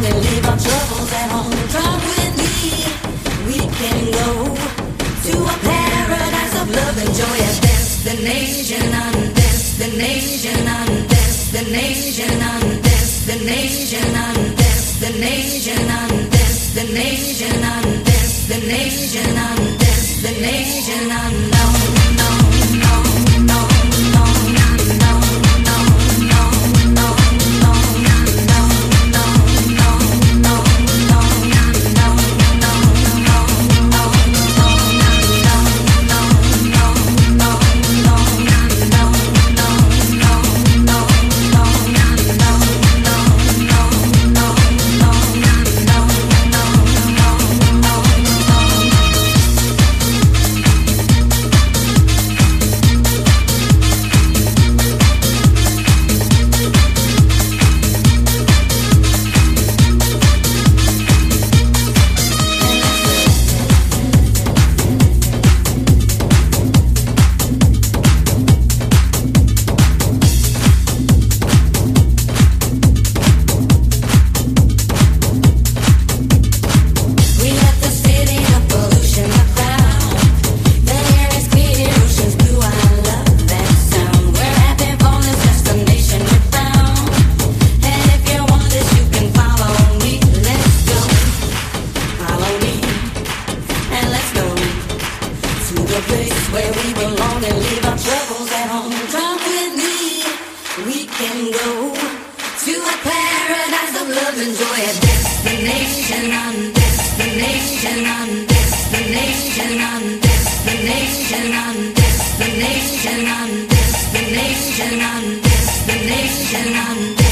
belong and leave our troubles at home. Come with me, we can go to a paradise of love and joy. A destination, destination, destination, destination, destination, destination, destination, destination, unknown, unknown, unknown, unknown, where we belong and leave our troubles at home. Come with me, we can go to a paradise of love and joy. A destination, destination, destination, destination, destination, destination, destination, destination.